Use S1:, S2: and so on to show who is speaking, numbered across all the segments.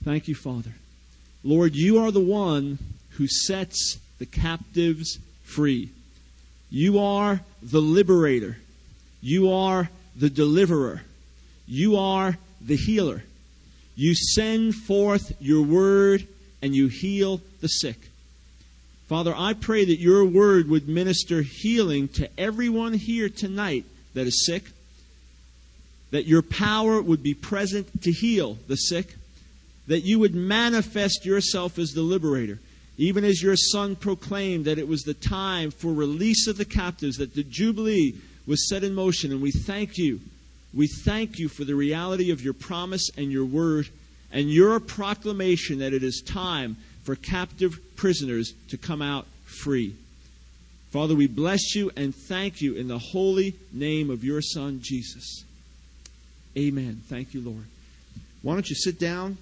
S1: Thank you, Father. Lord, you are the one who sets the captives free. You are the liberator. You are the deliverer. You are the healer. You send forth your word and you heal the sick. Father, I pray that your word would minister healing to everyone here tonight that is sick, that your power would be present to heal the sick, that you would manifest yourself as the liberator, even as your Son proclaimed that it was the time for release of the captives, that the Jubilee was set in motion. And we thank you. We thank you for the reality of your promise and your word and your proclamation that it is time for captive prisoners to come out free. Father, we bless you and thank you in the holy name of your Son, Jesus. Amen. Thank you, Lord. Why don't you sit down?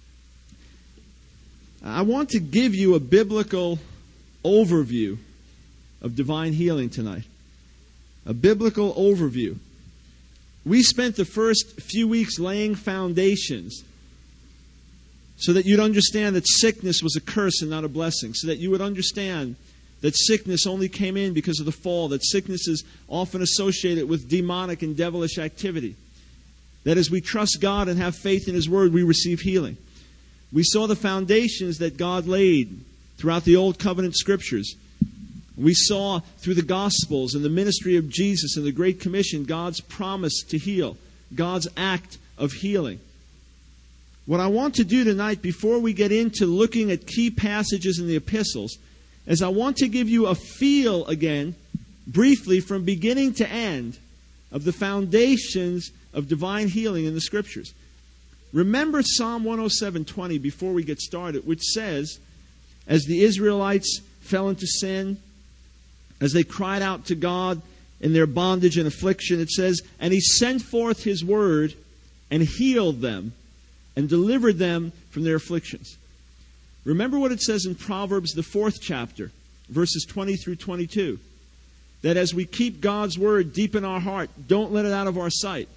S1: I want to give you a biblical overview of divine healing tonight. A biblical overview. We spent the first few weeks laying foundations so that you'd understand that sickness was a curse and not a blessing. So that you would understand that sickness only came in because of the fall. That sickness is often associated with demonic and devilish activity. That as we trust God and have faith in His Word, we receive healing. We saw the foundations that God laid throughout the Old Covenant Scriptures. We saw through the Gospels and the ministry of Jesus and the Great Commission God's promise to heal, God's act of healing. What I want to do tonight, before we get into looking at key passages in the epistles, is I want to give you a feel again, briefly, from beginning to end, of the foundations of divine healing in the Scriptures. Remember Psalm 107:20 before we get started, which says, as the Israelites fell into sin, as they cried out to God in their bondage and affliction, it says, and He sent forth His word and healed them and delivered them from their afflictions. Remember what it says in Proverbs, the 4th chapter, verses 20 through 22. That as we keep God's word deep in our heart, don't let it out of our sight.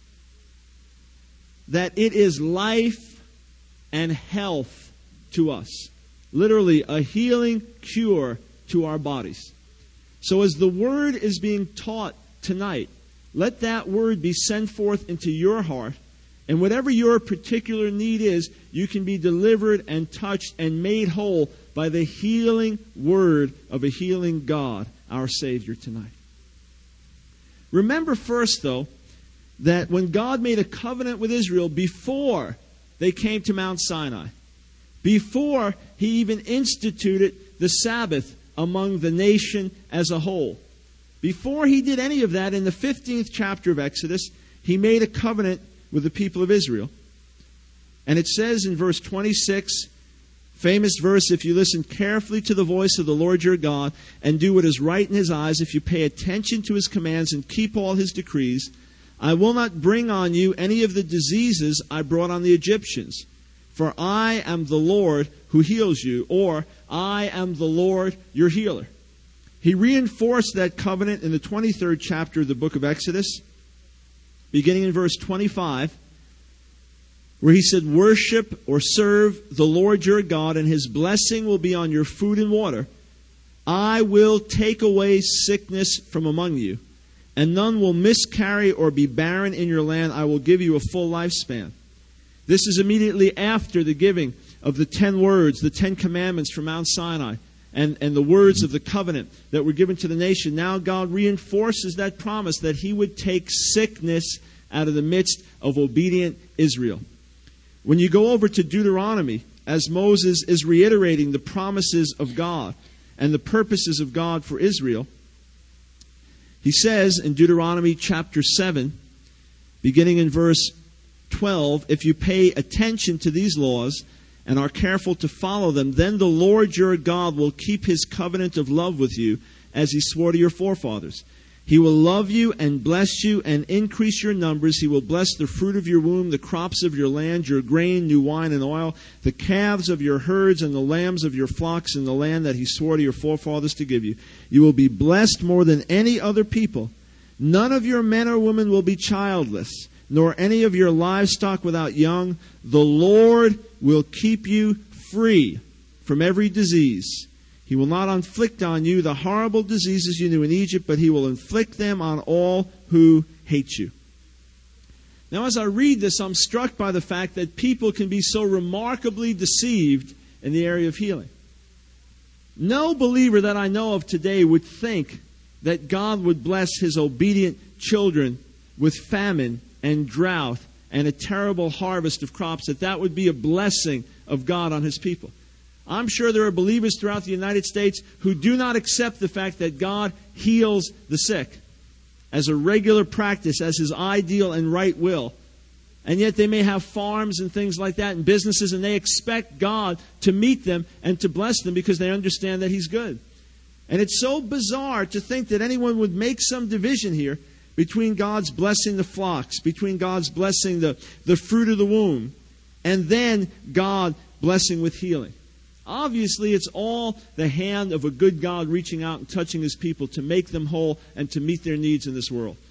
S1: That it is life and health to us. Literally, a healing cure to our bodies. So as the word is being taught tonight, let that word be sent forth into your heart. And whatever your particular need is, you can be delivered and touched and made whole by the healing word of a healing God, our Savior, tonight. Remember first, though, that when God made a covenant with Israel before they came to Mount Sinai, before He even instituted the Sabbath among the nation as a whole, before He did any of that, in the 15th chapter of Exodus, He made a covenant with the people of Israel. And it says in verse 26, famous verse, if you listen carefully to the voice of the Lord your God and do what is right in His eyes, if you pay attention to His commands and keep all His decrees, I will not bring on you any of the diseases I brought on the Egyptians. For I am the Lord who heals you, or I am the Lord your healer. He reinforced that covenant in the 23rd chapter of the book of Exodus, beginning in verse 25, where He said, worship or serve the Lord your God, and His blessing will be on your food and water. I will take away sickness from among you, and none will miscarry or be barren in your land. I will give you a full lifespan. This is immediately after the giving of the 10 words, the 10 commandments from Mount Sinai, and the words of the covenant that were given to the nation. Now God reinforces that promise that He would take sickness out of the midst of obedient Israel. When you go over to Deuteronomy, as Moses is reiterating the promises of God and the purposes of God for Israel, he says in Deuteronomy chapter 7, beginning in verse 12, if you pay attention to these laws and are careful to follow them, then the Lord your God will keep His covenant of love with you, as He swore to your forefathers. He will love you and bless you and increase your numbers. He will bless the fruit of your womb, the crops of your land, your grain, new wine and oil, the calves of your herds and the lambs of your flocks in the land that He swore to your forefathers to give you. You will be blessed more than any other people. None of your men or women will be childless. nor any of your livestock without young. The Lord will keep you free from every disease. He will not inflict on you the horrible diseases you knew in Egypt, but He will inflict them on all who hate you. Now, as I read this, I'm struck by the fact that people can be so remarkably deceived in the area of healing. No believer that I know of today would think that God would bless His obedient children with famine and drought and a terrible harvest of crops, that would be a blessing of God on His people. I'm sure there are believers throughout the United States who do not accept the fact that God heals the sick as a regular practice, as His ideal and right will. And yet they may have farms and things like that and businesses, and they expect God to meet them and to bless them because they understand that He's good. And it's so bizarre to think that anyone would make some division here between God's blessing the flocks, between God's blessing the fruit of the womb, and then God blessing with healing. Obviously, it's all the hand of a good God reaching out and touching His people to make them whole and to meet their needs in this world.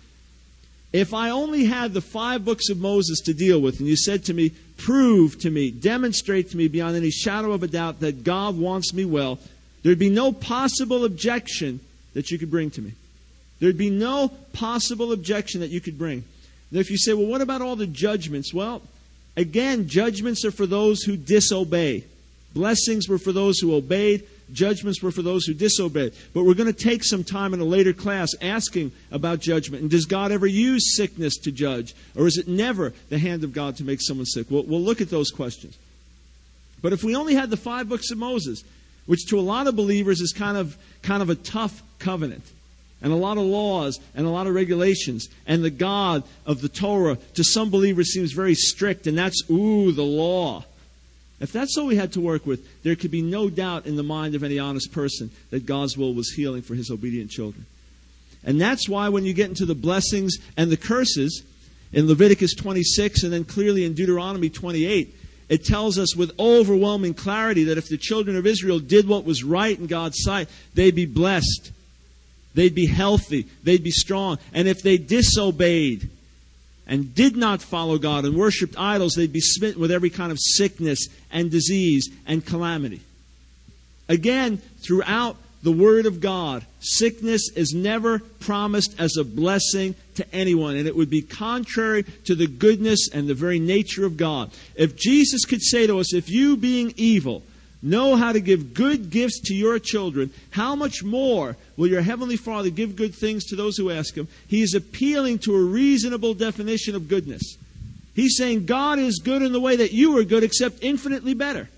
S1: If I only had the 5 books of Moses to deal with, and you said to me, prove to me, demonstrate to me beyond any shadow of a doubt that God wants me well, there'd be no possible objection that you could bring to me. There'd be no possible objection that you could bring. Now, if you say, well, what about all the judgments? Well, again, judgments are for those who disobey. Blessings were for those who obeyed. Judgments were for those who disobeyed. But we're going to take some time in a later class asking about judgment. And does God ever use sickness to judge? Or is it never the hand of God to make someone sick? We'll look at those questions. But if we only had the 5 books of Moses, which to a lot of believers is kind of a tough covenant, and a lot of laws and a lot of regulations, and the God of the Torah to some believers seems very strict, and that's, the law. If that's all we had to work with, there could be no doubt in the mind of any honest person that God's will was healing for His obedient children. And that's why when you get into the blessings and the curses in Leviticus 26 and then clearly in Deuteronomy 28, it tells us with overwhelming clarity that if the children of Israel did what was right in God's sight, they'd be blessed. They'd be healthy. They'd be strong. And if they disobeyed and did not follow God and worshipped idols, they'd be smitten with every kind of sickness and disease and calamity. Again, throughout the Word of God, sickness is never promised as a blessing to anyone, and it would be contrary to the goodness and the very nature of God. If Jesus could say to us, if you being evil know how to give good gifts to your children, how much more will your Heavenly Father give good things to those who ask Him? He is appealing to a reasonable definition of goodness. He's saying God is good in the way that you are good, except infinitely better.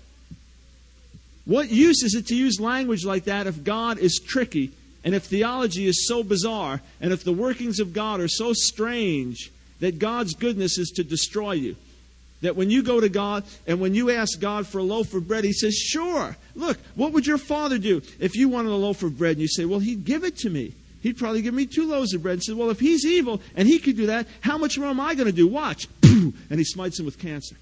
S1: What use is it to use language like that if God is tricky, and if theology is so bizarre, and if the workings of God are so strange that God's goodness is to destroy you? That when you go to God and when you ask God for a loaf of bread, He says, sure. Look, what would your father do if you wanted a loaf of bread? And you say, well, He'd give it to me. He'd probably give me 2 loaves of bread. And say, well, if He's evil and He could do that, how much more am I going to do? Watch. And He smites him with cancer.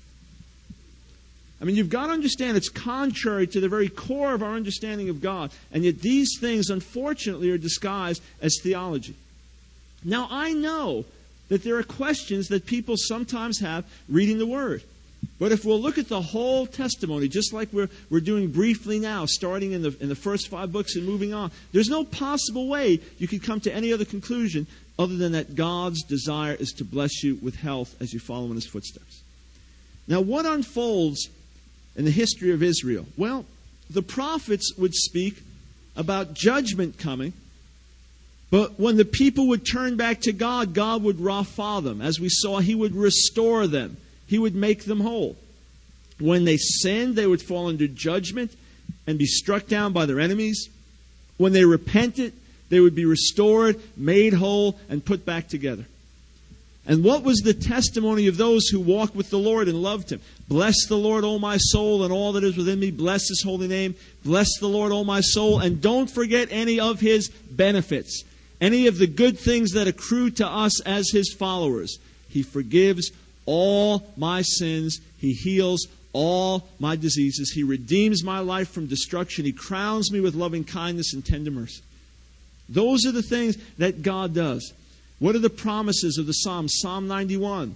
S1: I mean, you've got to understand it's contrary to the very core of our understanding of God. And yet these things, unfortunately, are disguised as theology. Now, I know that there are questions that people sometimes have reading the Word. But if we'll look at the whole testimony, just like we're doing briefly now, starting in the first 5 books and moving on, there's no possible way you could come to any other conclusion other than that God's desire is to bless you with health as you follow in His footsteps. Now, what unfolds in the history of Israel? Well, the prophets would speak about judgment coming. But when the people would turn back to God, God would rapha them. As we saw, He would restore them. He would make them whole. When they sinned, they would fall under judgment and be struck down by their enemies. When they repented, they would be restored, made whole, and put back together. And what was the testimony of those who walked with the Lord and loved Him? Bless the Lord, O my soul, and all that is within me. Bless His holy name. Bless the Lord, O my soul, and don't forget any of His benefits. Any of the good things that accrue to us as His followers. He forgives all my sins. He heals all my diseases. He redeems my life from destruction. He crowns me with loving kindness and tender mercy. Those are the things that God does. What are the promises of the Psalms? Psalm 91.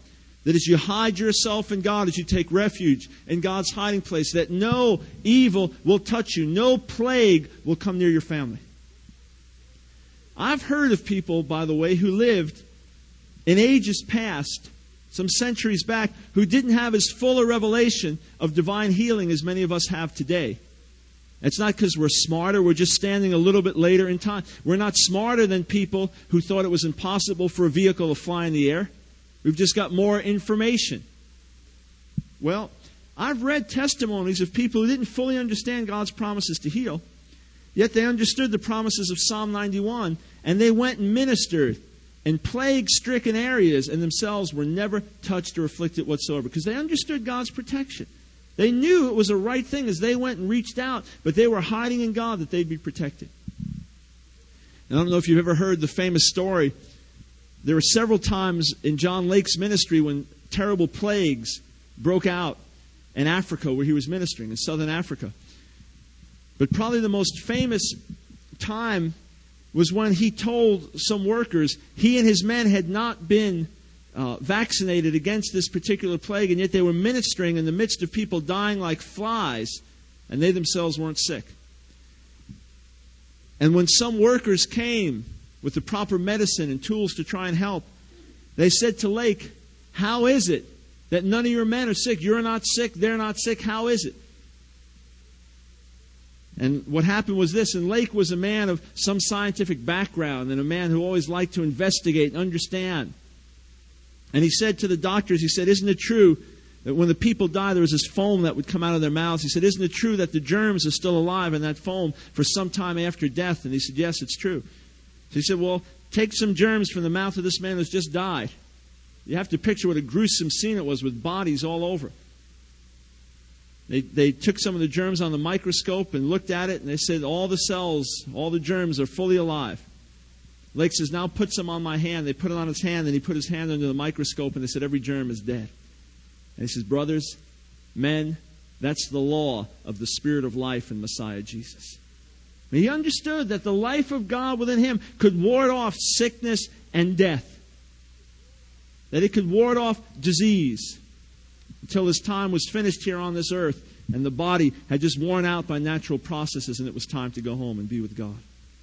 S1: That as you hide yourself in God, as you take refuge in God's hiding place, that no evil will touch you. No plague will come near your family. I've heard of people, by the way, who lived in ages past, some centuries back, who didn't have as full a revelation of divine healing as many of us have today. It's not because we're smarter. We're just standing a little bit later in time. We're not smarter than people who thought it was impossible for a vehicle to fly in the air. We've just got more information. Well, I've read testimonies of people who didn't fully understand God's promises to heal, yet they understood the promises of Psalm 91, and they went and ministered in plague-stricken areas and themselves were never touched or afflicted whatsoever because they understood God's protection. They knew it was a right thing as they went and reached out, but they were hiding in God that they'd be protected. And I don't know if you've ever heard the famous story. There were several times in John Lake's ministry when terrible plagues broke out in Africa where he was ministering, in southern Africa. But probably the most famous time was when he told some workers he and his men had not been vaccinated against this particular plague, and yet they were ministering in the midst of people dying like flies, and they themselves weren't sick. And when some workers came with the proper medicine and tools to try and help, they said to Lake, "How is it that none of your men are sick? You're not sick, they're not sick. How is it?" And what happened was this, and Lake was a man of some scientific background and a man who always liked to investigate and understand. And he said to the doctors, he said, "Isn't it true that when the people die, there was this foam that would come out of their mouths?" He said, "Isn't it true that the germs are still alive in that foam for some time after death?" And he said, "Yes, it's true." So he said, "Well, take some germs from the mouth of this man who's just died." You have to picture what a gruesome scene it was with bodies all over. They took some of the germs on the microscope and looked at it, and they said all the cells, all the germs are fully alive. Lake says, "Now put some on my hand." They put it on his hand, and he put his hand under the microscope, and they said every germ is dead. And he says, "Brothers, men, that's the law of the Spirit of life in Messiah Jesus." And he understood that the life of God within him could ward off sickness and death. That it could ward off disease until his time was finished here on this earth and the body had just worn out by natural processes and it was time to go home and be with God.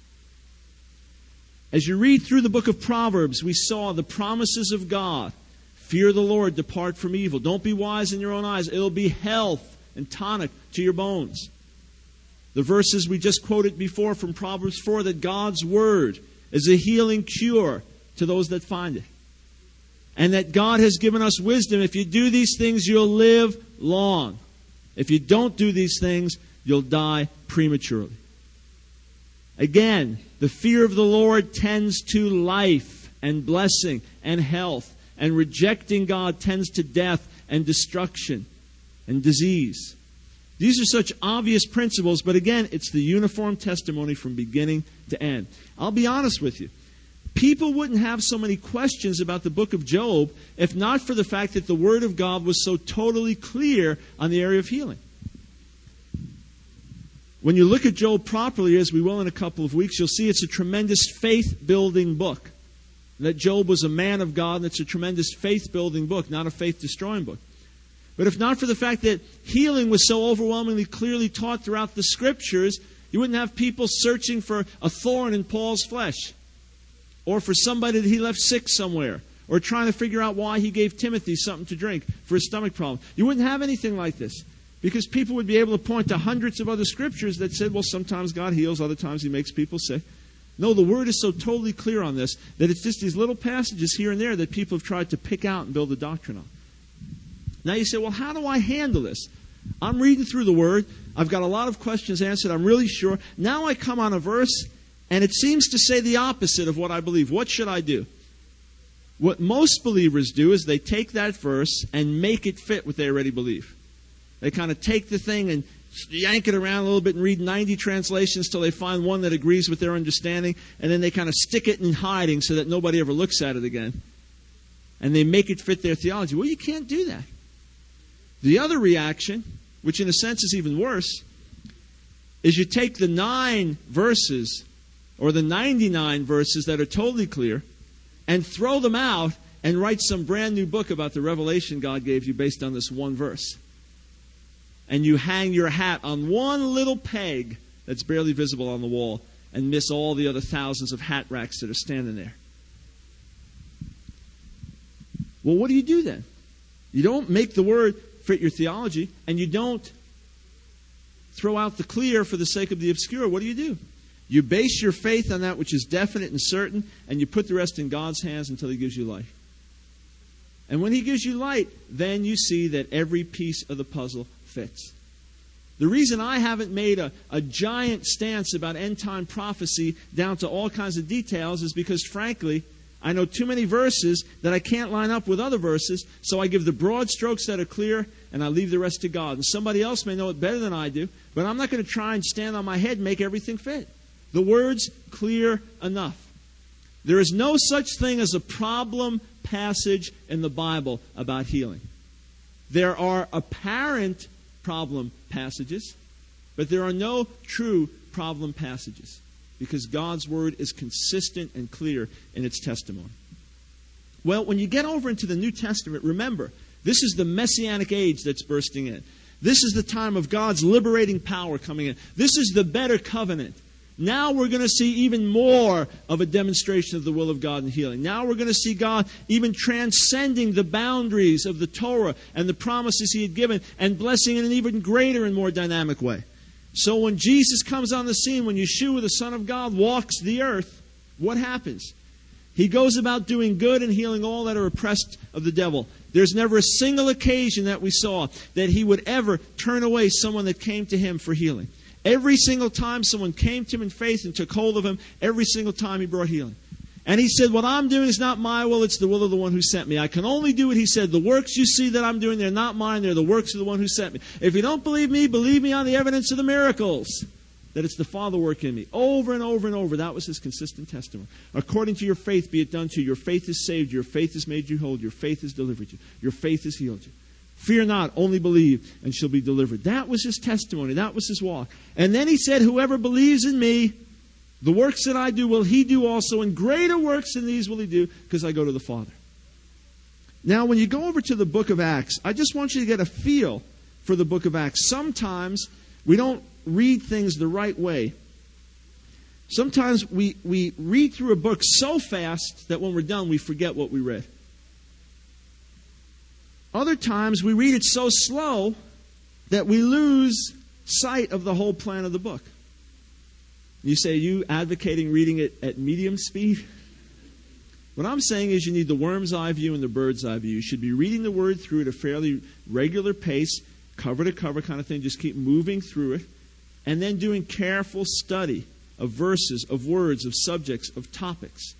S1: As you read through the book of Proverbs, we saw the promises of God. Fear the Lord, depart from evil. Don't be wise in your own eyes. It'll be health and tonic to your bones. The verses we just quoted before from Proverbs 4, that God's Word is a healing cure to those that find it. And that God has given us wisdom. If you do these things, you'll live long. If you don't do these things, you'll die prematurely. Again, the fear of the Lord tends to life and blessing and health. And rejecting God tends to death and destruction and disease. These are such obvious principles, but again, it's the uniform testimony from beginning to end. I'll be honest with you. People wouldn't have so many questions about the book of Job if not for the fact that the Word of God was so totally clear on the area of healing. When you look at Job properly, as we will in a couple of weeks, you'll see it's a tremendous faith-building book. That Job was a man of God, and it's a tremendous faith-building book, not a faith-destroying book. But if not for the fact that healing was so overwhelmingly clearly taught throughout the Scriptures, you wouldn't have people searching for a thorn in Paul's flesh, or for somebody that he left sick somewhere, or trying to figure out why he gave Timothy something to drink for his stomach problem. You wouldn't have anything like this, because people would be able to point to hundreds of other Scriptures that said, well, sometimes God heals, other times He makes people sick. No, the Word is so totally clear on this that it's just these little passages here and there that people have tried to pick out and build a doctrine on. Now you say, well, how do I handle this? I'm reading through the Word. I've got a lot of questions answered. I'm really sure. Now I come on a verse, and it seems to say the opposite of what I believe. What should I do? What most believers do is they take that verse and make it fit what they already believe. They kind of take the thing and yank it around a little bit and read 90 translations till they find one that agrees with their understanding, and then they kind of stick it in hiding so that nobody ever looks at it again. And they make it fit their theology. Well, you can't do that. The other reaction, which in a sense is even worse, is you take the 9 verses or the 99 verses that are totally clear and throw them out and write some brand new book about the revelation God gave you based on this one verse. And you hang your hat on one little peg that's barely visible on the wall and miss all the other thousands of hat racks that are standing there. Well, what do you do then? You don't make the Word fit your theology, and you don't throw out the clear for the sake of the obscure. What do? You base your faith on that which is definite and certain, and you put the rest in God's hands until He gives you light. And when He gives you light, then you see that every piece of the puzzle fits. The reason I haven't made a giant stance about end-time prophecy down to all kinds of details is because, frankly, I know too many verses that I can't line up with other verses, so I give the broad strokes that are clear, and I leave the rest to God. And somebody else may know it better than I do, but I'm not going to try and stand on my head and make everything fit. The Word's clear enough. There is no such thing as a problem passage in the Bible about healing. There are apparent problem passages, but there are no true problem passages, because God's Word is consistent and clear in its testimony. Well, when you get over into the New Testament, remember, this is the Messianic age that's bursting in. This is the time of God's liberating power coming in. This is the better covenant. Now we're going to see even more of a demonstration of the will of God in healing. Now we're going to see God even transcending the boundaries of the Torah and the promises He had given, and blessing in an even greater and more dynamic way. So when Jesus comes on the scene, when Yeshua, the Son of God, walks the earth, what happens? He goes about doing good and healing all that are oppressed of the devil. There's never a single occasion that we saw that He would ever turn away someone that came to Him for healing. Every single time someone came to Him in faith and took hold of Him, every single time He brought healing. And He said, what I'm doing is not my will, it's the will of the one who sent me. I can only do what He said. The works you see that I'm doing, they're not mine, they're the works of the one who sent me. If you don't believe me on the evidence of the miracles, that it's the Father working in me. Over and over and over, that was His consistent testimony. According to your faith be it done to you. Your faith has saved you. Your faith has made you whole. Your faith has delivered you. Your faith has healed you. Fear not, only believe, and shall be delivered. That was His testimony. That was His walk. And then He said, whoever believes in me, the works that I do will he do also, and greater works than these will he do, because I go to the Father. Now, when you go over to the book of Acts, I just want you to get a feel for the book of Acts. Sometimes we don't read things the right way. Sometimes we read through a book so fast that when we're done, we forget what we read. Other times we read it so slow that we lose sight of the whole plan of the book. You say, are you advocating reading it at medium speed? What I'm saying is you need the worm's eye view and the bird's eye view. You should be reading the Word through at a fairly regular pace, cover to cover kind of thing. Just keep moving through it. And then doing careful study of verses, of words, of subjects, of topics.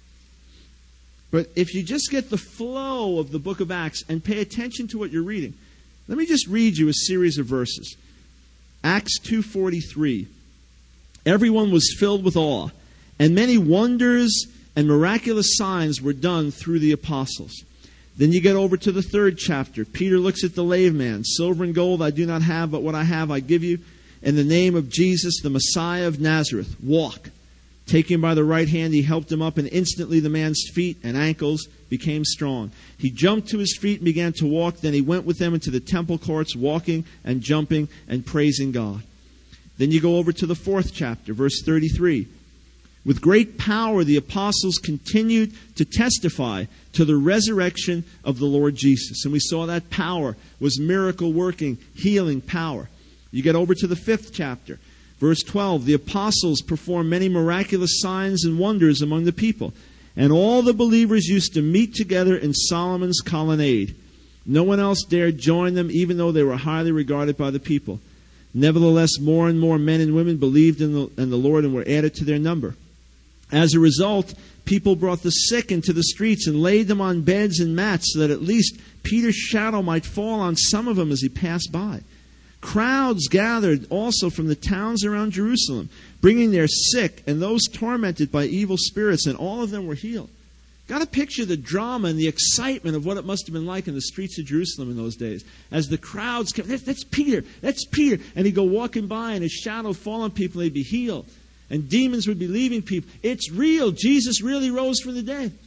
S1: But if you just get the flow of the book of Acts and pay attention to what you're reading, let me just read you a series of verses. Acts 2:43. Everyone was filled with awe, and many wonders and miraculous signs were done through the apostles. Then you get over to the 3rd chapter. Peter looks at the lame man. Silver and gold I do not have, but what I have I give you. In the name of Jesus, the Messiah of Nazareth, walk. Taking him by the right hand, he helped him up, and instantly the man's feet and ankles became strong. He jumped to his feet and began to walk. Then he went with them into the temple courts, walking and jumping and praising God. Then you go over to the 4th chapter, verse 33. With great power, the apostles continued to testify to the resurrection of the Lord Jesus. And we saw that power was miracle-working, healing power. You get over to the 5th chapter, verse 12. The apostles performed many miraculous signs and wonders among the people. And all the believers used to meet together in Solomon's colonnade. No one else dared join them, even though they were highly regarded by the people. Nevertheless, more and more men and women believed in the Lord and were added to their number. As a result, people brought the sick into the streets and laid them on beds and mats so that at least Peter's shadow might fall on some of them as he passed by. Crowds gathered also from the towns around Jerusalem, bringing their sick and those tormented by evil spirits, and all of them were healed. Got to picture the drama and the excitement of what it must have been like in the streets of Jerusalem in those days. As the crowds came, that's Peter, that's Peter. And he'd go walking by and his shadow would fall on people and they'd be healed. And demons would be leaving people. It's real. Jesus really rose from the dead.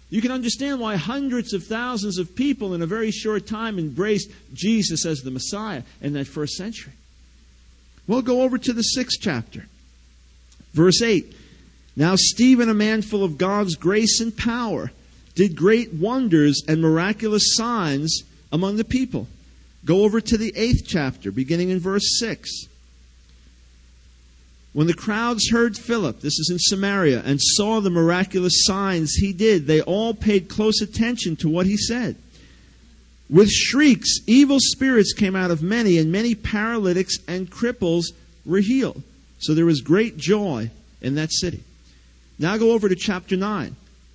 S1: You can understand why hundreds of thousands of people in a very short time embraced Jesus as the Messiah in that first century. We'll go over to the 6th chapter. Verse 8. Now Stephen, a man full of God's grace and power, did great wonders and miraculous signs among the people. Go over to the 8th chapter, beginning in verse 6. When the crowds heard Philip, this is in Samaria, and saw the miraculous signs he did, they all paid close attention to what he said. With shrieks, evil spirits came out of many, and many paralytics and cripples were healed. So there was great joy in that city. Now go over to chapter 9.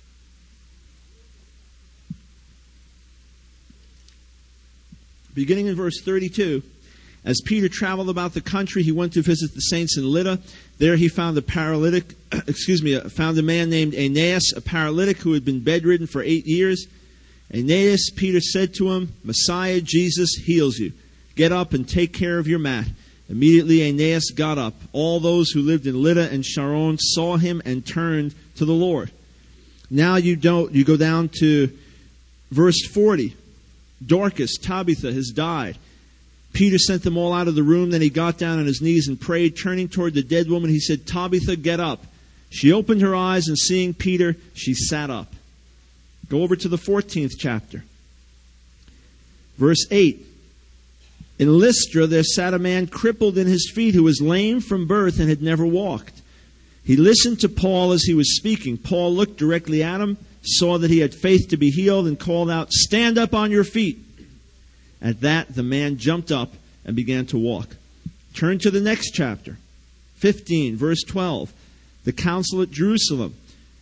S1: Beginning in verse 32. As Peter traveled about the country, he went to visit the saints in Lydda. There he found found a man named Aeneas, a paralytic who had been bedridden for 8 years. Aeneas, Peter said to him, Messiah, Jesus, heals you. Get up and take care of your mat. Immediately Aeneas got up. All those who lived in Lydda and Sharon saw him and turned to the Lord. Now you go down to verse 40. Dorcas, Tabitha, has died. Peter sent them all out of the room. Then he got down on his knees and prayed. Turning toward the dead woman, he said, Tabitha, get up. She opened her eyes, and seeing Peter, she sat up. Go over to the 14th chapter. Verse 8. In Lystra there sat a man crippled in his feet who was lame from birth and had never walked. He listened to Paul as he was speaking. Paul looked directly at him, saw that he had faith to be healed, and called out, Stand up on your feet. At that, the man jumped up and began to walk. Turn to the next chapter, 15, verse 12. The council at Jerusalem.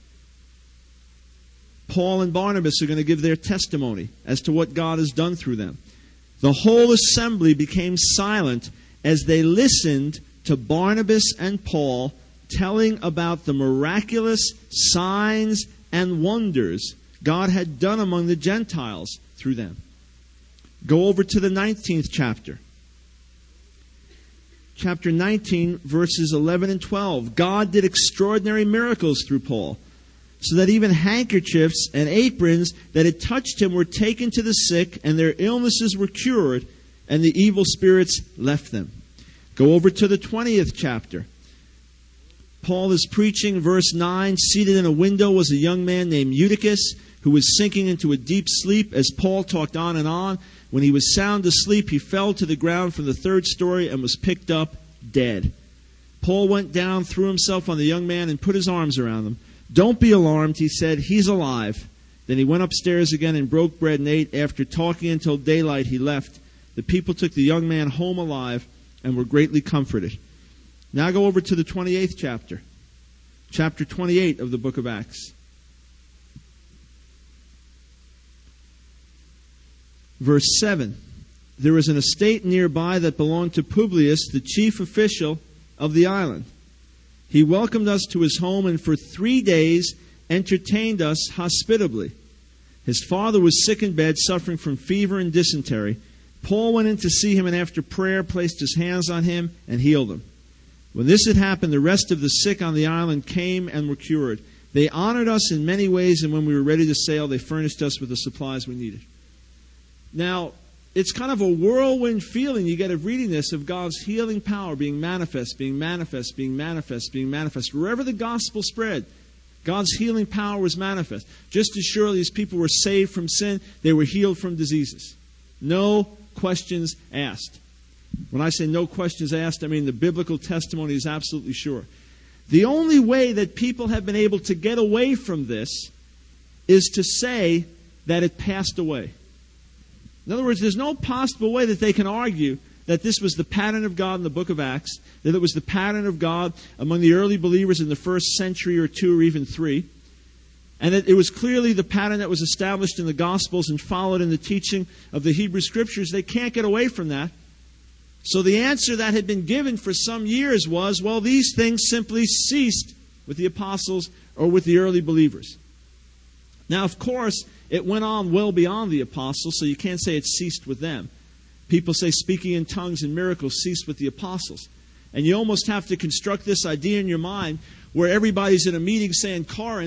S1: Paul and Barnabas are going to give their testimony as to what God has done through them. The whole assembly became silent as they listened to Barnabas and Paul telling about the miraculous signs and wonders God had done among the Gentiles through them. Go over to the 19th chapter. Chapter 19, verses 11 and 12. God did extraordinary miracles through Paul, so that even handkerchiefs and aprons that had touched him were taken to the sick, and their illnesses were cured, and the evil spirits left them. Go over to the 20th chapter. Paul is preaching, verse 9. Seated in a window was a young man named Eutychus, who was sinking into a deep sleep as Paul talked on and on. When he was sound asleep, he fell to the ground from the 3rd story and was picked up dead. Paul went down, threw himself on the young man, and put his arms around him. Don't be alarmed, he said. He's alive. Then he went upstairs again and broke bread and ate. After talking until daylight, he left. The people took the young man home alive and were greatly comforted. Now go over to the 28th chapter. Chapter 28 of the book of Acts. Verse 7. There was an estate nearby that belonged to Publius, the chief official of the island. He welcomed us to his home and for 3 days entertained us hospitably. His father was sick in bed, suffering from fever and dysentery. Paul went in to see him and after prayer placed his hands on him and healed him. When this had happened, the rest of the sick on the island came and were cured. They honored us in many ways, and when we were ready to sail, they furnished us with the supplies we needed. Now, it's kind of a whirlwind feeling you get of reading this, of God's healing power being manifest, being manifest, being manifest, being manifest. Wherever the gospel spread, God's healing power was manifest. Just as surely as people were saved from sin, they were healed from diseases. No questions asked. When I say no questions asked, I mean the biblical testimony is absolutely sure. The only way that people have been able to get away from this is to say that it passed away. In other words, there's no possible way that they can argue that this was the pattern of God in the book of Acts, that it was the pattern of God among the early believers in the first century or 2 or even 3, and that it was clearly the pattern that was established in the Gospels and followed in the teaching of the Hebrew Scriptures. They can't get away from that. So the answer that had been given for some years was, well, these things simply ceased with the apostles or with the early believers. Now, of course, it went on well beyond the apostles, so you can't say it ceased with them. People say speaking in tongues and miracles ceased with the apostles. And you almost have to construct this idea in your mind where everybody's in a meeting, say in Corinth,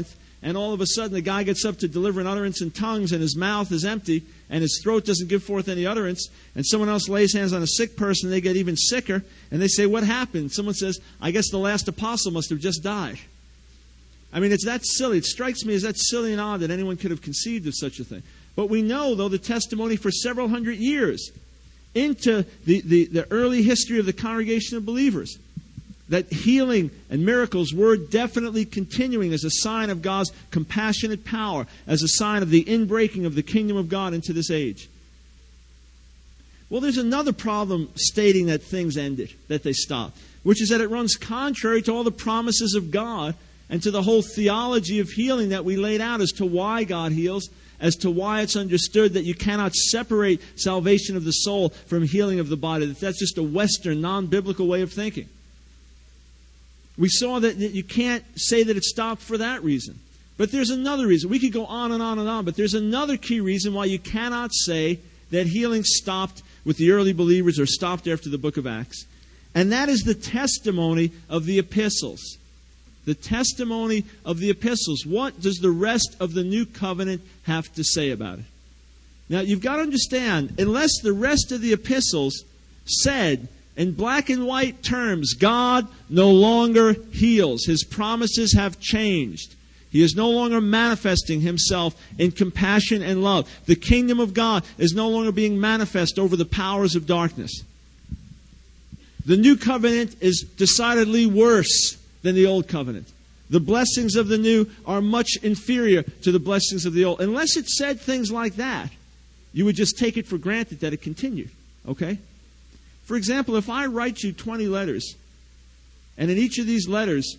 S1: and all of a sudden the guy gets up to deliver an utterance in tongues, and his mouth is empty, and his throat doesn't give forth any utterance, and someone else lays hands on a sick person, they get even sicker, and they say, what happened? Someone says, I guess the last apostle must have just died. I mean, it's that silly. It strikes me as that silly and odd that anyone could have conceived of such a thing. But we know, though, the testimony for several hundred years into the early history of the congregation of believers, that healing and miracles were definitely continuing as a sign of God's compassionate power, as a sign of the inbreaking of the kingdom of God into this age. Well, there's another problem stating that things ended, that they stopped, which is that it runs contrary to all the promises of God and to the whole theology of healing that we laid out as to why God heals, as to why it's understood that you cannot separate salvation of the soul from healing of the body. That's just a Western, non-biblical way of thinking. We saw that you can't say that it stopped for that reason. But there's another reason. We could go on and on and on, but there's another key reason why you cannot say that healing stopped with the early believers or stopped after the book of Acts. And that is the testimony of the epistles. The testimony of the epistles. What does the rest of the new covenant have to say about it? Now, you've got to understand, unless the rest of the epistles said in black and white terms, God no longer heals. His promises have changed. He is no longer manifesting Himself in compassion and love. The kingdom of God is no longer being manifest over the powers of darkness. The new covenant is decidedly worse than the old covenant. The blessings of the new are much inferior to the blessings of the old. Unless it said things like that, you would just take it for granted that it continued. Okay? For example, if I write you 20 letters, and in each of these letters,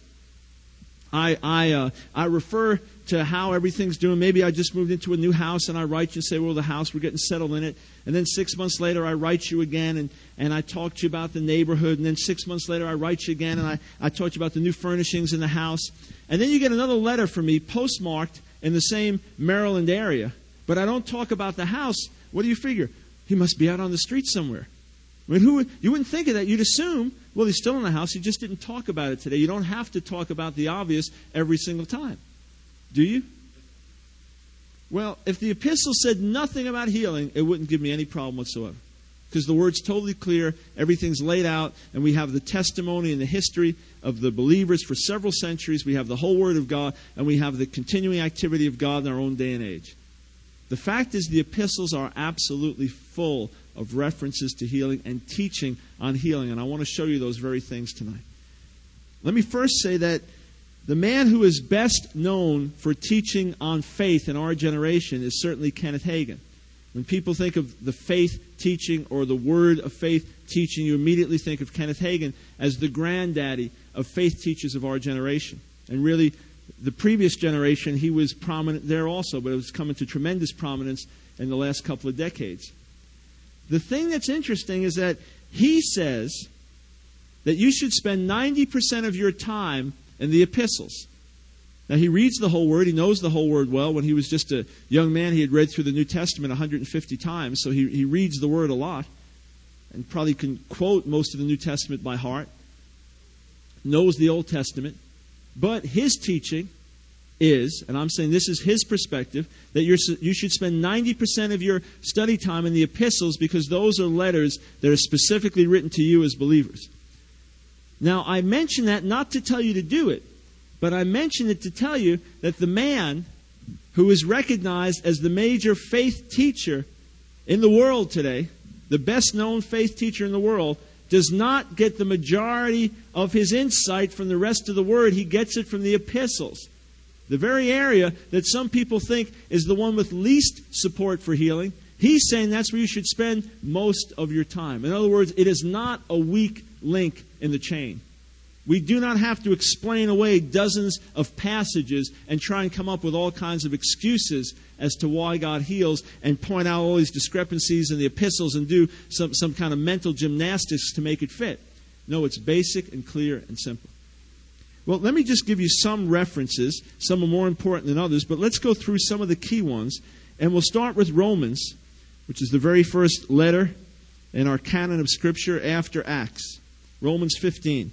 S1: I refer to how everything's doing. Maybe I just moved into a new house, and I write you and say, well, the house, we're getting settled in it. And then 6 months later, I write you again, and I talk to you about the neighborhood. And then 6 months later, I write you again, and I talk to you about the new furnishings in the house. And then you get another letter from me, postmarked in the same Maryland area. But I don't talk about the house. What do you figure? He must be out on the street somewhere. I mean, you wouldn't think of that. You'd assume, well, he's still in the house. He just didn't talk about it today. You don't have to talk about the obvious every single time. Do you? Well, if the epistle said nothing about healing, it wouldn't give me any problem whatsoever. Because the word's totally clear, everything's laid out, and we have the testimony and the history of the believers for several centuries. We have the whole Word of God, and we have the continuing activity of God in our own day and age. The fact is, the epistles are absolutely full of references to healing and teaching on healing, and I want to show you those very things tonight. Let me first say that the man who is best known for teaching on faith in our generation is certainly Kenneth Hagin. When people think of the faith teaching or the word of faith teaching, you immediately think of Kenneth Hagin as the granddaddy of faith teachers of our generation. And really, the previous generation, he was prominent there also, but it was coming to tremendous prominence in the last couple of decades. The thing that's interesting is that he says that you should spend 90% of your time in the epistles. Now, he reads the whole Word. He knows the whole Word well. When he was just a young man, he had read through the New Testament 150 times, so he reads the Word a lot and probably can quote most of the New Testament by heart, knows the Old Testament. But his teaching is, and I'm saying this is his perspective, that you should spend 90% of your study time in the epistles because those are letters that are specifically written to you as believers. Now, I mention that not to tell you to do it, but I mention it to tell you that the man who is recognized as the major faith teacher in the world today, the best known faith teacher in the world, does not get the majority of his insight from the rest of the Word. He gets it from the epistles. The very area that some people think is the one with least support for healing, he's saying that's where you should spend most of your time. In other words, it is not a weak link in the chain. We do not have to explain away dozens of passages and try and come up with all kinds of excuses as to why God heals and point out all these discrepancies in the epistles and do some kind of mental gymnastics to make it fit. No, it's basic and clear and simple. Well, let me just give you some references. Some are more important than others, but let's go through some of the key ones. And we'll start with Romans, which is the very first letter in our canon of Scripture after Acts. Romans 15.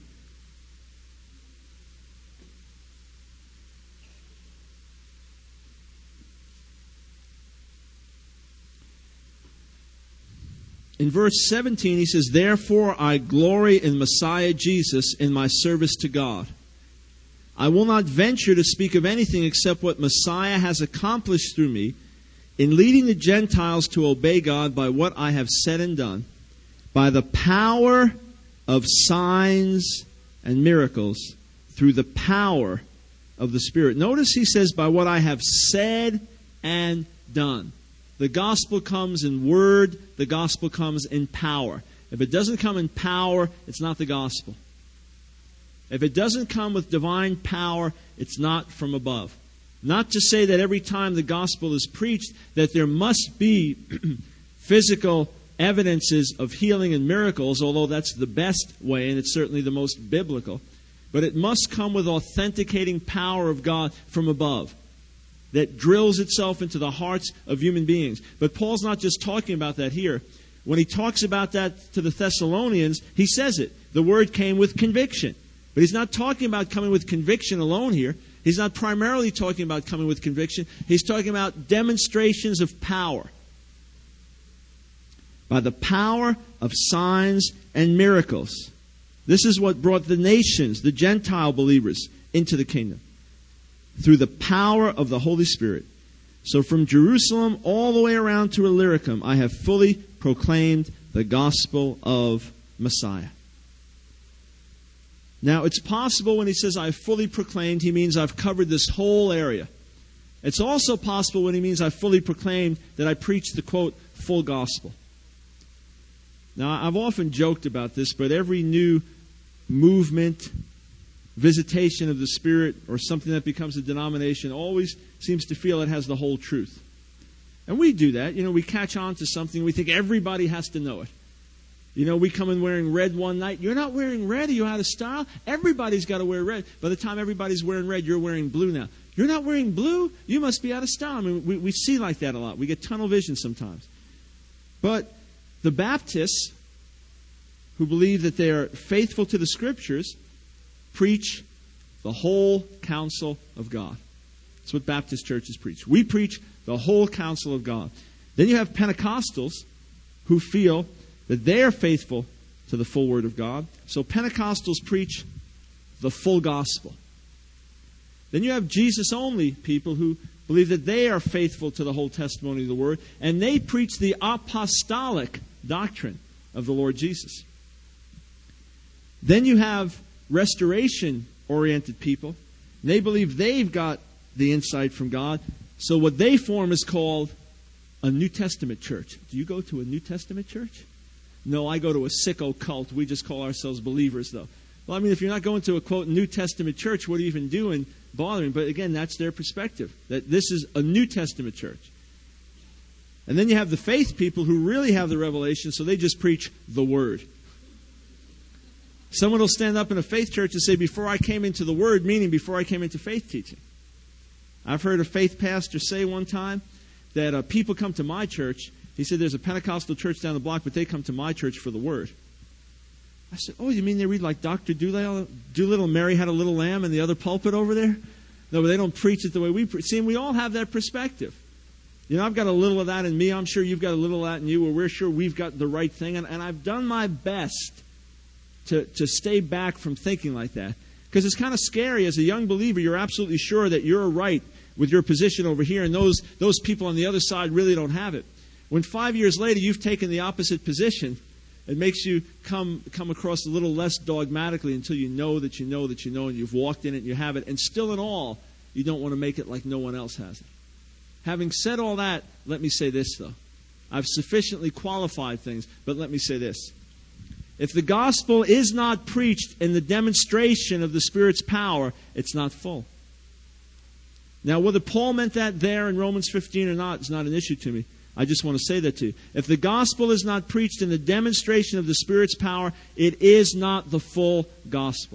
S1: in verse 17, he says, "Therefore I glory in Messiah Jesus in my service to God. I will not venture to speak of anything except what Messiah has accomplished through me in leading the Gentiles to obey God by what I have said and done, by the power of signs and miracles, through the power of the Spirit." Notice he says, "by what I have said and done." The gospel comes in word, the gospel comes in power. If it doesn't come in power, it's not the gospel. If it doesn't come with divine power, it's not from above. Not to say that every time the gospel is preached that there must be physical evidences of healing and miracles, although that's the best way and it's certainly the most biblical. But it must come with authenticating power of God from above that drills itself into the hearts of human beings. But Paul's not just talking about that here. When he talks about that to the Thessalonians, he says it. The word came with conviction. But he's not talking about coming with conviction alone here. He's not primarily talking about coming with conviction. He's talking about demonstrations of power. By the power of signs and miracles. This is what brought the nations, the Gentile believers, into the kingdom. Through the power of the Holy Spirit. So from Jerusalem all the way around to Illyricum, I have fully proclaimed the gospel of Messiah. Now, it's possible when he says I've fully proclaimed, he means I've covered this whole area. It's also possible when he means I've fully proclaimed that I preach the, quote, full gospel. Now, I've often joked about this, but every new movement, visitation of the Spirit, or something that becomes a denomination always seems to feel it has the whole truth. And we do that. You know, we catch on to something, we think everybody has to know it. You know, we come in wearing red one night. You're not wearing red. Are you out of style? Everybody's got to wear red. By the time everybody's wearing red, you're wearing blue now. You're not wearing blue? You must be out of style. I mean, we see like that a lot. We get tunnel vision sometimes. But the Baptists, who believe that they are faithful to the Scriptures, preach the whole counsel of God. That's what Baptist churches preach. We preach the whole counsel of God. Then you have Pentecostals who feel that they are faithful to the full Word of God. So Pentecostals preach the full gospel. Then you have Jesus-only people who believe that they are faithful to the whole testimony of the Word, and they preach the apostolic doctrine of the Lord Jesus. Then you have restoration-oriented people. They believe they've got the insight from God. So what they form is called a New Testament church. Do you go to a New Testament church? No, I go to a sicko cult. We just call ourselves believers, though. Well, I mean, if you're not going to a, quote, New Testament church, what are you even doing bothering? But again, that's their perspective, that this is a New Testament church. And then you have the faith people who really have the revelation, so they just preach the Word. Someone will stand up in a faith church and say, before I came into the Word, meaning before I came into faith teaching. I've heard a faith pastor say one time that people come to my church. He said there's a Pentecostal church down the block, but they come to my church for the Word. I said, oh, you mean they read like Dr. Doolittle, Mary Had a Little Lamb, and the other pulpit over there? No, but they don't preach it the way we preach. See, and we all have that perspective. You know, I've got a little of that in me. I'm sure you've got a little of that in you, where we're sure we've got the right thing. And I've done my best to stay back from thinking like that. Because it's kind of scary. As a young believer, you're absolutely sure that you're right with your position over here, and those people on the other side really don't have it. When 5 years later you've taken the opposite position, it makes you come across a little less dogmatically until you know that you know that you know, and you've walked in it and you have it. And still in all, you don't want to make it like no one else has it. Having said all that, let me say this, though. I've sufficiently qualified things, but let me say this. If the gospel is not preached in the demonstration of the Spirit's power, it's not full. Now, whether Paul meant that there in Romans 15 or not is not an issue to me. I just want to say that to you. If the gospel is not preached in the demonstration of the Spirit's power, it is not the full gospel.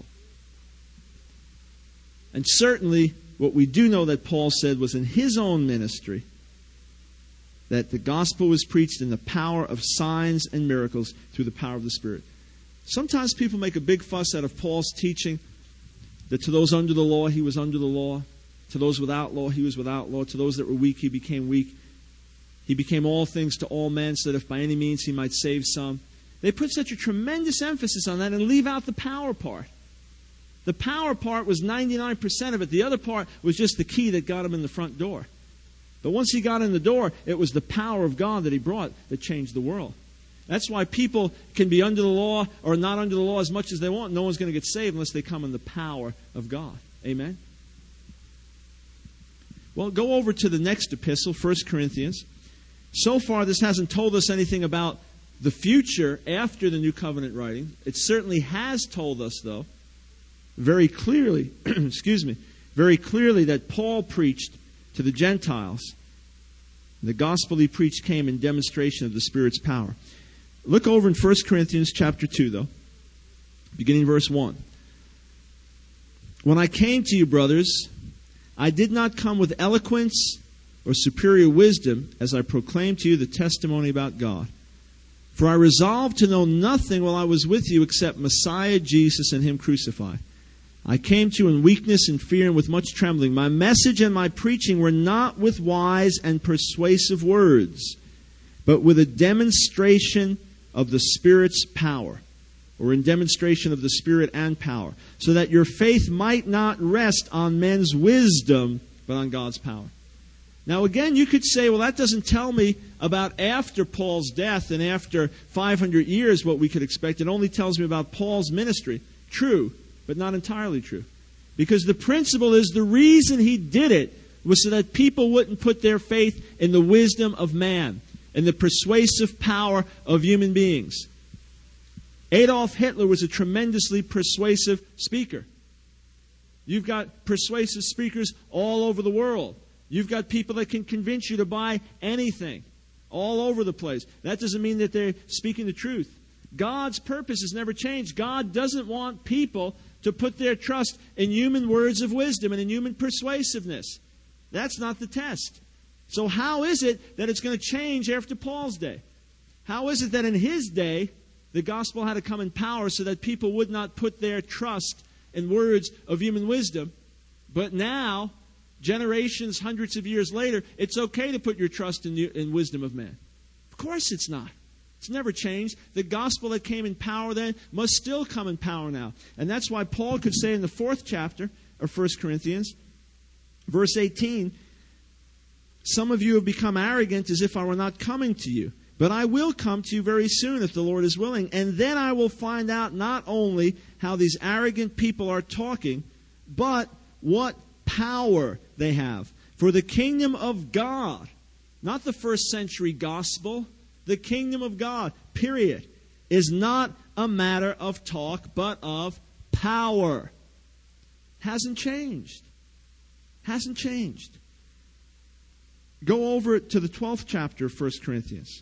S1: And certainly, what we do know that Paul said was in his own ministry, that the gospel was preached in the power of signs and miracles through the power of the Spirit. Sometimes people make a big fuss out of Paul's teaching that to those under the law, he was under the law. To those without law, he was without law. To those that were weak, he became weak. He became all things to all men, so that if by any means he might save some. They put such a tremendous emphasis on that and leave out the power part. The power part was 99% of it. The other part was just the key that got him in the front door. But once he got in the door, it was the power of God that he brought that changed the world. That's why people can be under the law or not under the law as much as they want. No one's going to get saved unless they come in the power of God. Amen? Well, go over to the next epistle, 1 Corinthians. So far, this hasn't told us anything about the future after the New Covenant writing. It certainly has told us, though, very clearly, very clearly that Paul preached to the Gentiles. The gospel he preached came in demonstration of the Spirit's power. Look over in 1 Corinthians chapter 2, though, beginning verse 1. When I came to you, brothers, I did not come with eloquence or superior wisdom as I proclaimed to you the testimony about God. For I resolved to know nothing while I was with you except Messiah Jesus and Him crucified. I came to you in weakness and fear and with much trembling. My message and my preaching were not with wise and persuasive words, but with a demonstration of the Spirit's power, or in demonstration of the Spirit and power, so that your faith might not rest on men's wisdom, but on God's power. Now again, you could say, well, that doesn't tell me about after Paul's death and after 500 years what we could expect. It only tells me about Paul's ministry. True, but not entirely true. Because the principle is the reason he did it was so that people wouldn't put their faith in the wisdom of man and the persuasive power of human beings. Adolf Hitler was a tremendously persuasive speaker. You've got persuasive speakers all over the world. You've got people that can convince you to buy anything all over the place. That doesn't mean that they're speaking the truth. God's purpose has never changed. God doesn't want people to put their trust in human words of wisdom and in human persuasiveness. That's not the test. So how is it that it's going to change after Paul's day? How is it that in his day the gospel had to come in power so that people would not put their trust in words of human wisdom, but now, generations, hundreds of years later, it's okay to put your trust in wisdom of man? Of course it's not. It's never changed. The gospel that came in power then must still come in power now. And that's why Paul could say in the 4th chapter of 1 Corinthians, verse 18, some of you have become arrogant as if I were not coming to you. But I will come to you very soon if the Lord is willing. And then I will find out not only how these arrogant people are talking, but what power they have. For the kingdom of God, not the first century gospel, the kingdom of God, period, is not a matter of talk, but of power. Hasn't changed. Hasn't changed. Go over to the 12th chapter of 1 Corinthians.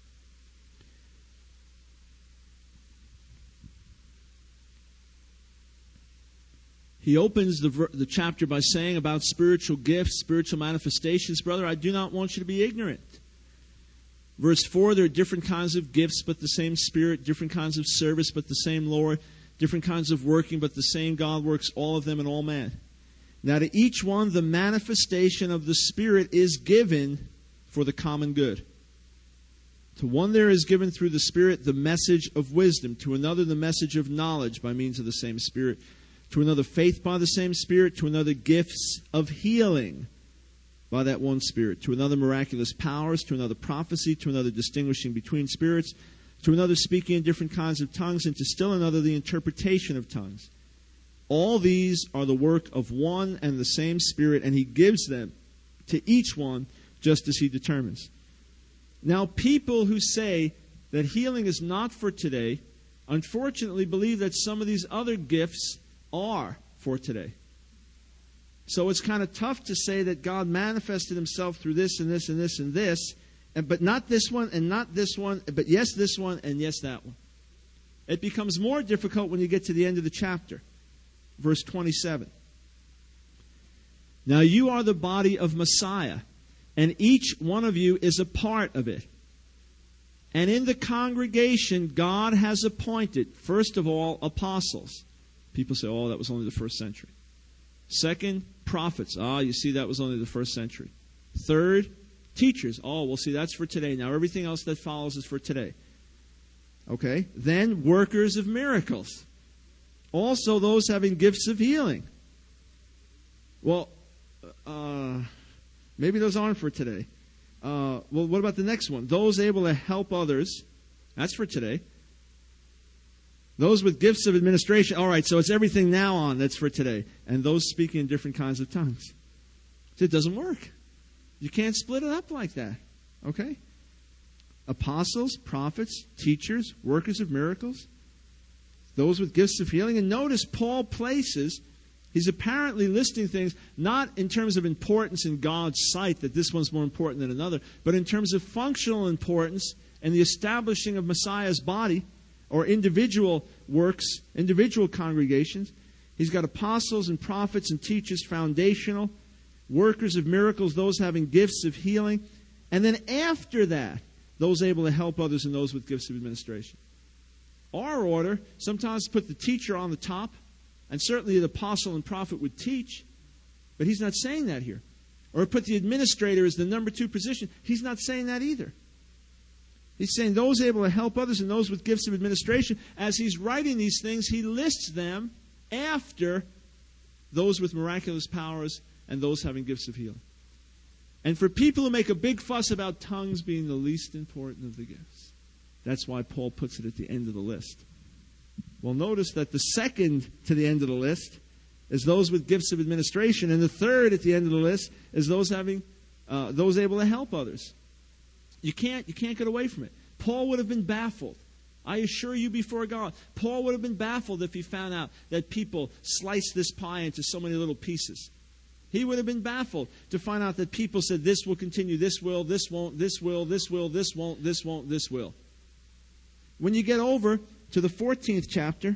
S1: He opens the chapter by saying about spiritual gifts, spiritual manifestations. Brother, I do not want you to be ignorant. Verse 4, there are different kinds of gifts, but the same Spirit, different kinds of service, but the same Lord, different kinds of working, but the same God works all of them in all men. Now to each one, the manifestation of the Spirit is given for the common good. To one there is given through the Spirit the message of wisdom, to another the message of knowledge by means of the same Spirit, to another faith by the same Spirit, to another gifts of healing by that one Spirit, to another miraculous powers, to another prophecy, to another distinguishing between spirits, to another speaking in different kinds of tongues, and to still another the interpretation of tongues. All these are the work of one and the same Spirit, and He gives them to each one just as He determines. Now, people who say that healing is not for today, unfortunately believe that some of these other gifts are for today. So it's kind of tough to say that God manifested Himself through this and this and this and this, but not this one and not this one, but yes this one and yes that one. It becomes more difficult when you get to the end of the chapter. Verse 27. Now you are the body of Messiah, and each one of you is a part of it. And in the congregation God has appointed, first of all, apostles. People say, oh, that was only the first century. Second, prophets. Ah, you see, that was only the first century. Third, Teachers. Oh, well, see, that's for today. Now, everything else that follows is for today. Okay? Then, workers of miracles. Also, those having gifts of healing. Well, maybe those aren't for today. Well, what about the next one? Those able to help others. That's for today. Those with gifts of administration. All right, so it's everything now on that's for today. And those speaking in different kinds of tongues. It doesn't work. You can't split it up like that. Okay? Apostles, prophets, teachers, workers of miracles. Those with gifts of healing. And notice Paul places, he's apparently listing things not in terms of importance in God's sight, that this one's more important than another, but in terms of functional importance and the establishing of Messiah's body, or individual works, individual congregations. He's got apostles and prophets and teachers, foundational, workers of miracles, those having gifts of healing. And then after that, those able to help others and those with gifts of administration. Our order sometimes put the teacher on the top, and certainly the apostle and prophet would teach, but he's not saying that here. Or put the administrator as the number 2 position. He's not saying that either. He's saying those able to help others and those with gifts of administration. As he's writing these things, he lists them after those with miraculous powers and those having gifts of healing. And for people who make a big fuss about tongues being the least important of the gifts, that's why Paul puts it at the end of the list. Well, notice that the second to the end of the list is those with gifts of administration, and the third at the end of the list is those having those able to help others. You can't get away from it. Paul would have been baffled. I assure you before God, Paul would have been baffled if he found out that people sliced this pie into so many little pieces. He would have been baffled to find out that people said, this will continue, this will, this won't, this will, this will, this won't, this won't, this will. When you get over to the 14th chapter,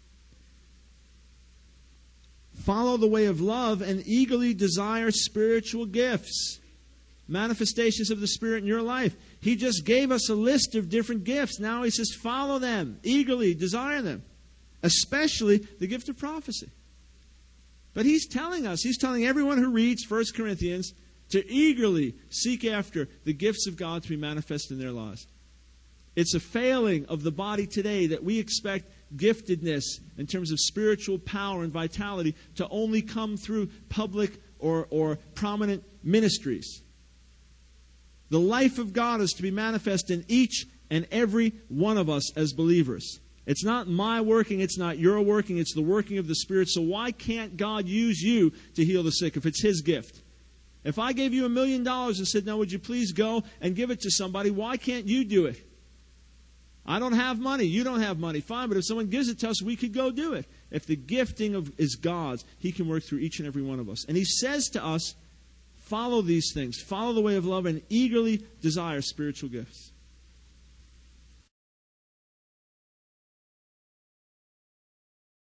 S1: follow the way of love and eagerly desire spiritual gifts. Manifestations of the Spirit in your life. He just gave us a list of different gifts. Now he says, follow them, eagerly desire them. Especially the gift of prophecy. But he's telling everyone who reads 1 Corinthians to eagerly seek after the gifts of God to be manifest in their lives. It's a failing of the body today that we expect giftedness in terms of spiritual power and vitality to only come through public or prominent ministries. The life of God is to be manifest in each and every one of us as believers. It's not my working, it's not your working, it's the working of the Spirit. So why can't God use you to heal the sick if it's His gift? If I gave you $1 million and said, now would you please go and give it to somebody, why can't you do it? I don't have money, you don't have money, fine, but if someone gives it to us, we could go do it. If the gifting is God's, He can work through each and every one of us. And He says to us, follow these things. Follow the way of love and eagerly desire spiritual gifts.